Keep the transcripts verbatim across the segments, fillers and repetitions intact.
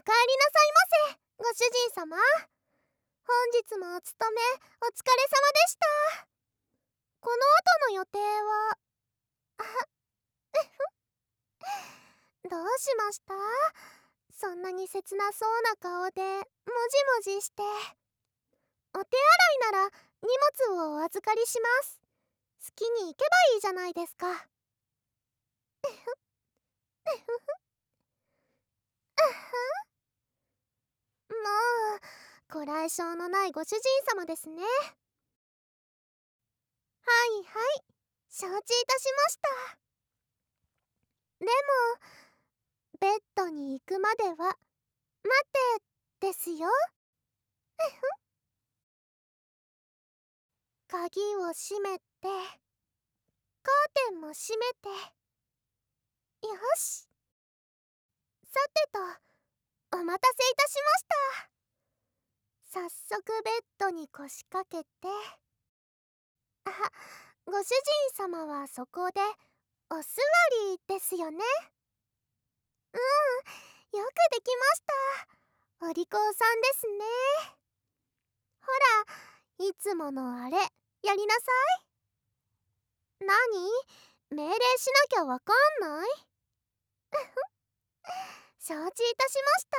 帰りなさいませ、ご主人様。本日もお勤めお疲れ様でした。この後の予定はどうしました？そんなに切なそうな顔でもじもじして。お手洗いなら荷物をお預かりします。好きに行けばいいじゃないですか。もうご来性のないご主人様ですね。はいはい、承知いたしました。でもベッドに行くまでは待てですよ。鍵を閉めて、カーテンも閉めて。よし。さてと、お待たせいたしました。早速ベッドに腰掛けて。あ、ご主人様はそこでお座りですよね。うん、よくできました。お利口さんですね。ほら、いつものあれやりなさい。何？命令しなきゃわかんない？承知いたしました。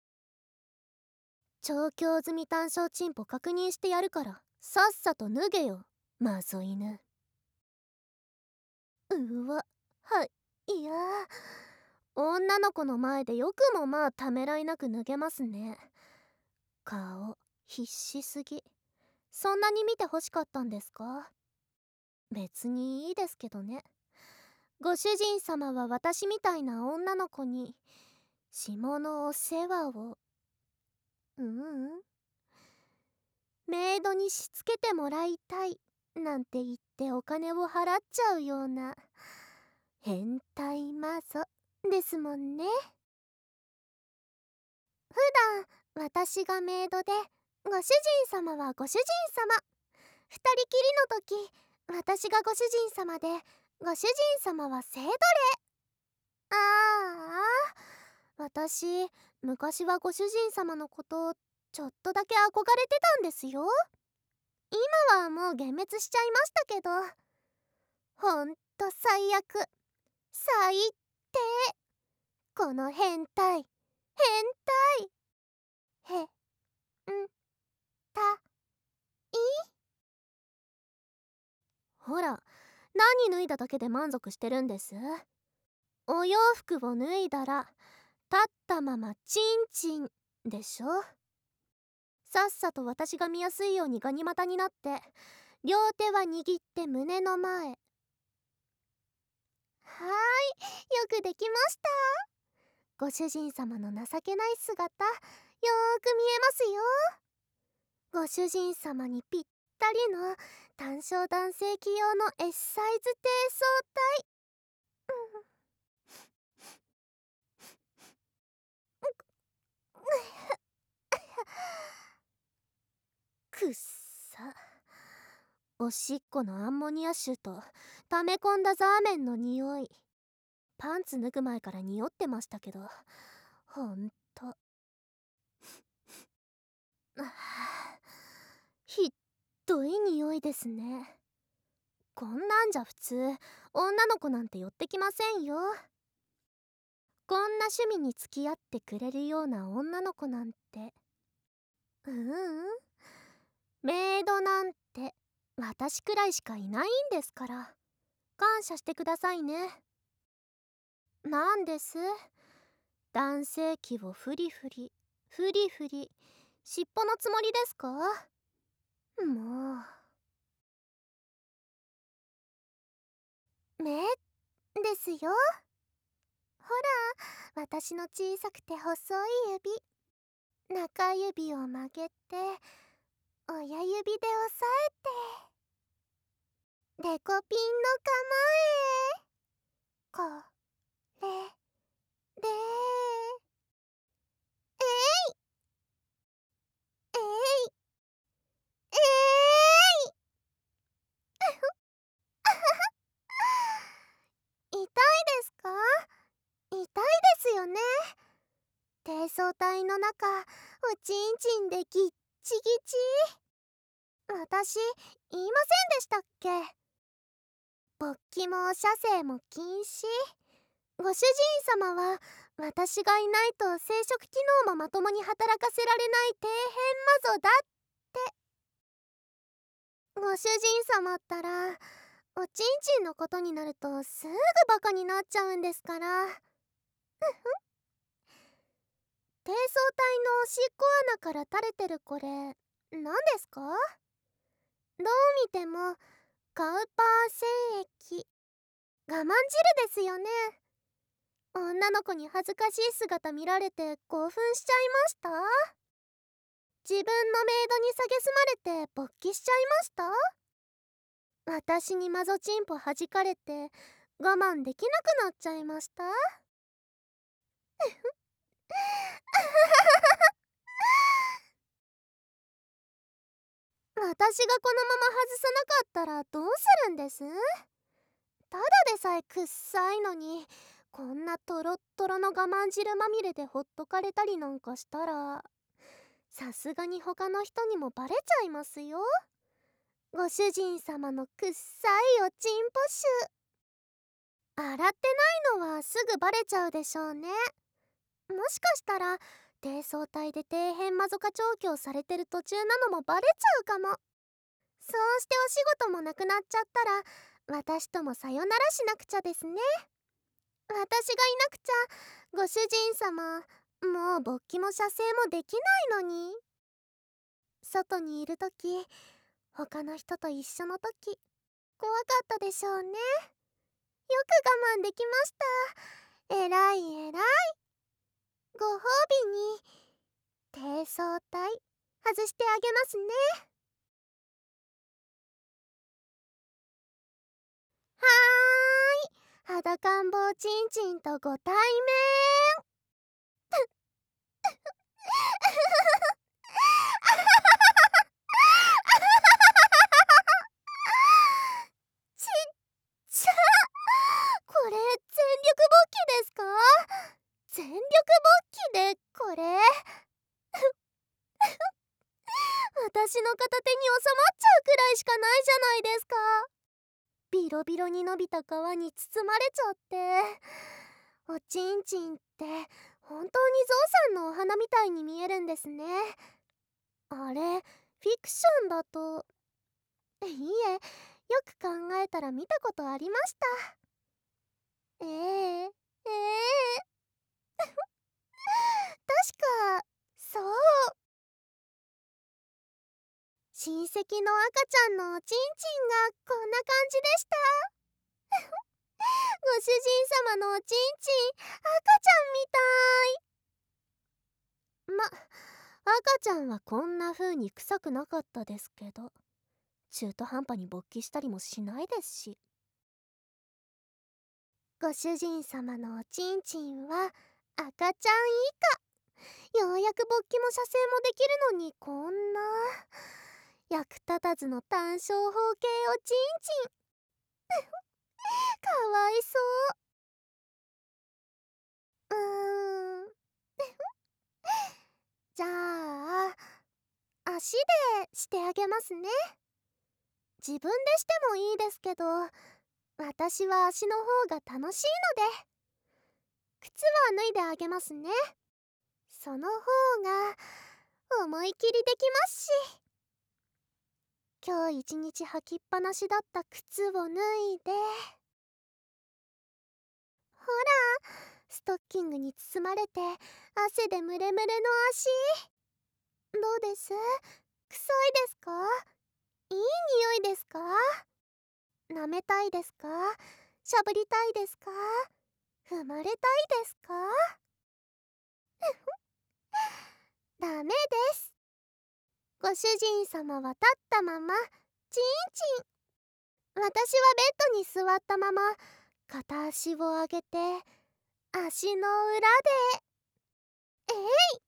調教済み単勝チンポ確認してやるからさっさと脱げよ、マゾ犬。うわ、はい、いや女の子の前でよくもまあためらいなく脱げますね。顔必死すぎ。そんなに見てほしかったんですか？別にいいですけどね。ご主人様は私みたいな女の子に下のお世話を。ううんメイドにしつけてもらいたいなんて言ってお金を払っちゃうような変態マゾですもんね。普段私がメイドでご主人様はご主人様。二人きりの時私がご主人様でご主人様はセドレ。ああ、私昔はご主人様のことちょっとだけ憧れてたんですよ。今はもう幻滅しちゃいましたけど。ほんと最悪、最低、この変態、変態、へんたい。ほら、何脱いだだけで満足してるんです？お洋服を脱いだら立ったままチンチンでしょ。さっさと私が見やすいようにガニ股になって両手は握って胸の前。はーい、よくできました。ご主人様の情けない姿よーく見えますよ。ご主人様にぴったりの単勝男性器用の S サイズ低層体。くっさ、おしっこのアンモニア臭と溜め込んだザーメンの匂い。パンツ脱ぐ前から匂ってましたけど、ほんとひっどい匂いですね。こんなんじゃ普通女の子なんて寄ってきませんよ。こんな趣味に付き合ってくれるような女の子なんて。ううんメイドなんて私くらいしかいないんですから、感謝してくださいね。なんです？男性器をフリフリフリフリ尻尾のつもりですか？もう目ですよ。ほら、私の小さくて細い指、中指を曲げて親指で押さえてデコピンの構え。これでえいえいえい痛いですか？痛いですよね。 低層体の中、おちんちんでぎっちぎち。私、言いませんでしたっけ？勃起も射精も禁止。ご主人様は私がいないと生殖機能もまともに働かせられない底辺魔女だって。ご主人様ったらおちんちんのことになるとすぐバカになっちゃうんですから。低層体のおしっこ穴から垂れてるこれ何ですか？どう見てもカウパー精液、我慢汁ですよね。女の子に恥ずかしい姿見られて興奮しちゃいました？自分のメイドに蔑まれて勃起しちゃいました？私にマゾチンポ弾かれて我慢できなくなっちゃいました？私がこのまま外さなかったらどうするんです？ただでさえくっさいのに、こんなトロットロの我慢汁まみれでほっとかれたりなんかしたら、さすがに他の人にもバレちゃいますよ。ご主人様のくっさいおちんぽ臭。洗ってないのはすぐバレちゃうでしょうね。もしかしたら低層体で底辺魔女化調教されてる途中なのもバレちゃうかも。そうしてお仕事もなくなっちゃったら、私ともさよならしなくちゃですね。私がいなくちゃご主人様もう勃起も射精もできないのに。外にいるとき、他の人と一緒のとき、怖かったでしょうね。よく我慢できました。えらいえらい。ご褒美に低層体外してあげますね。はーい、裸ん坊ちんちんとご対面。ちっちゃ。これ全力勃起ですか？全力勃起でこれ私の片手に収まっちゃうくらいしかないじゃないですか。ビロビロに伸びた皮に包まれちゃって。おちんちんって本当にゾウさんのお花みたいに見えるんですね。あれ、フィクションだと。いいえ、よく考えたら見たことありました。ええええ確か、そう。親戚の赤ちゃんのおちんちんがこんな感じでした。ご主人様のおちんちん、赤ちゃんみたい。ま、赤ちゃんはこんな風に臭くなかったですけど、中途半端に勃起したりもしないですし。ご主人様のおちんちんは赤ちゃん以下。ようやく勃起も射精もできるのにこんな役立たずの単小方形おちんちん。かわいそう。うーんじゃあ足でしてあげますね。自分でしてもいいですけど、私は足の方が楽しいので。靴は脱いであげますね。その方が思い切りできますし。今日一日履きっぱなしだった靴を脱いで、ほら、ストッキングに包まれて汗でムレムレの足。どうです？臭いですか？いい匂いですか？舐めたいですか？しゃぶりたいですか？踏まれたいですか？ダメです。ご主人様は立ったままチンチン。私はベッドに座ったまま片足を上げて足の裏でえい。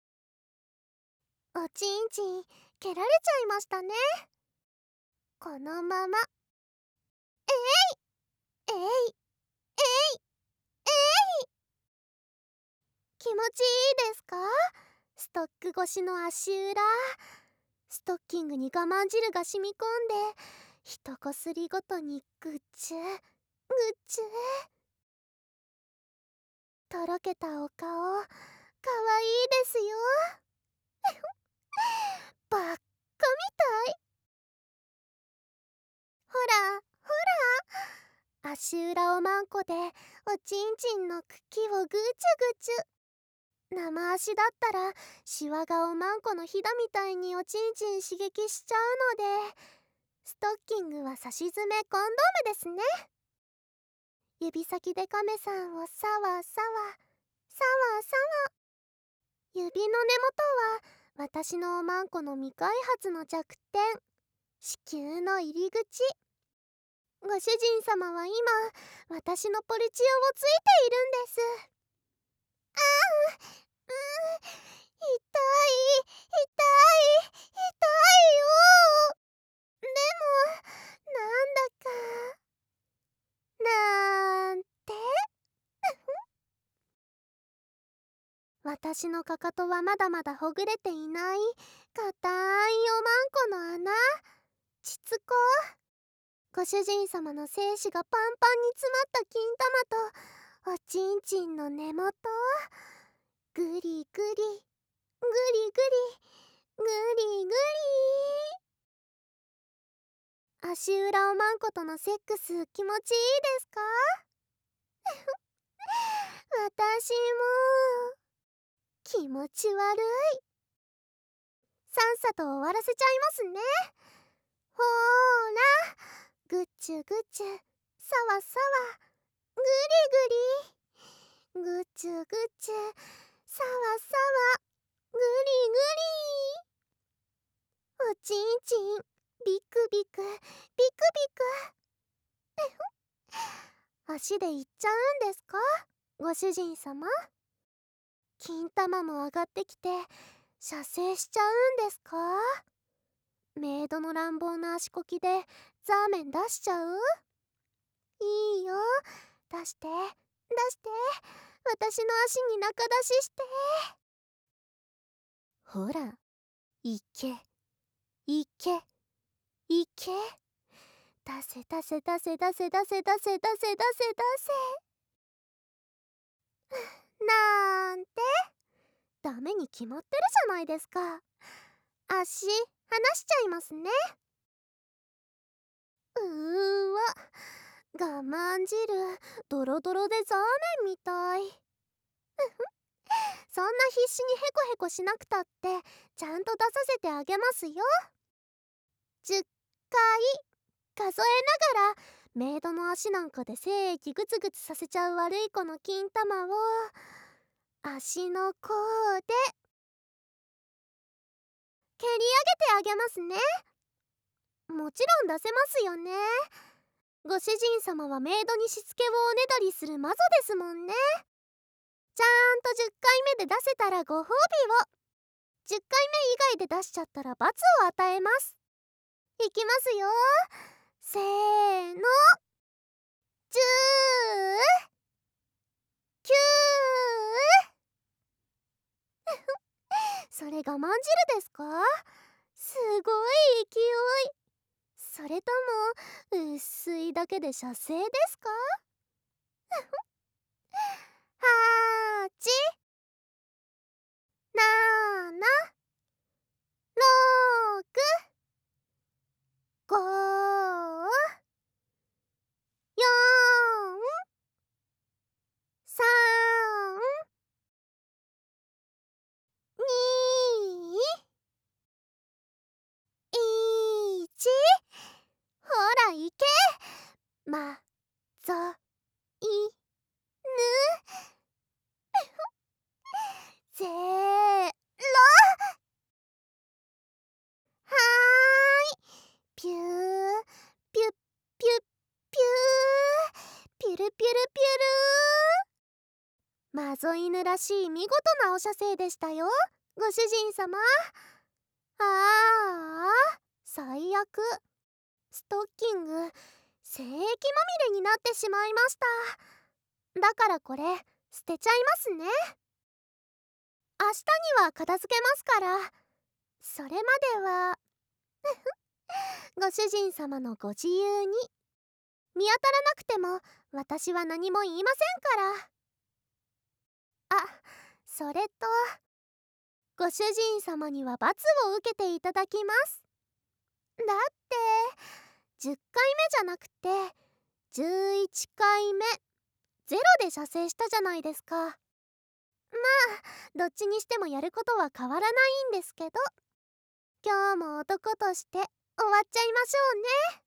おちんちん蹴られちゃいましたね。このままえいえいえいえい。 気持ちいいですか？ストック越しの足裏、ストッキングに我慢汁が染み込んで、一こすりごとにぐっちゅぐっちゅ。とろけたお顔、かわいいですよ。ばっかみたい。ほらほら、足裏をマンコでおちんちんの茎をぐちゅぐちゅ。生足だったらシワがおまんこのひだみたいにおちんちん刺激しちゃうので、ストッキングはさしずめコンドームですね。指先でカメさんをさわさわさわさわ。指の根元は私のおまんこの未開発の弱点、子宮の入り口。ご主人様は今私のポルチオをついているんです。ああ、うん、痛い痛い痛いよ。でもなんだかなんて私のかかとはまだまだほぐれていないかたいおまんこの穴、膣子。ご主人様の精子がパンパンに詰まった金玉とおちんちんの根元、ぐりぐりぐりぐりぐりぐり。足裏おまんことのセックス気持ちいいですか？私も気持ち悪い。さっさと終わらせちゃいますね。ほーら、ぐっちゅぐちゅ、さわさわ、ぐりぐり、ぐちゅぐちゅ、さわさわ、ぐりぐり。おちんちんビクビクビクビク。足で行っちゃうんですか、ご主人様？金玉も上がってきて射精しちゃうんですか？メイドの乱暴な足こきでザーメン出しちゃう？いいよ、出して出して、私の足に中出しして。ほら、いけいけいけ、出せ出せ出せ出せ出せ出せ出せ出せ出せ。なんてダメに決まってるじゃないですか。足離しちゃいますね。うーわ、我慢汁ドロドロでザーメンみたい。そんな必死にヘコヘコしなくたってちゃんと出させてあげますよ。じゅっかい数えながらメイドの足なんかで精液グツグツさせちゃう悪い子の金玉を足の甲で蹴り上げてあげますね。もちろん出せますよね。ご主人様はメイドにしつけをおねだりする魔女ですもんね。ちゃんとじゅっかいめで出せたらご褒美を、じゅっかいめ以外で出しちゃったら罰を与えます。いきますよ、せーの、じゅう、きゅう。それ我慢汁ですか？すごい勢い。それとも薄いだけで射精ですか？はち、なな、ろく、ご、よん、さん、に、いち。ほらいけ、まぞいぬ。ぜろ。はーい、ピューピュッピュッピュー、ピュルピュルピュルー。マゾ犬らしい見事なお射精でしたよ、ご主人様。ああ、最悪。ストッキング精液まみれになってしまいました。だからこれ捨てちゃいますね。 明日には片付けますから。それまではご主人様のご自由に。見当たらなくても私は何も言いませんから。あ、それとご主人様には罰を受けていただきます。だってじゅっかいめじゃなくてじゅういっかいめゼロで射精したじゃないですか。まあどっちにしてもやることは変わらないんですけど、今日も男として終わっちゃいましょうね。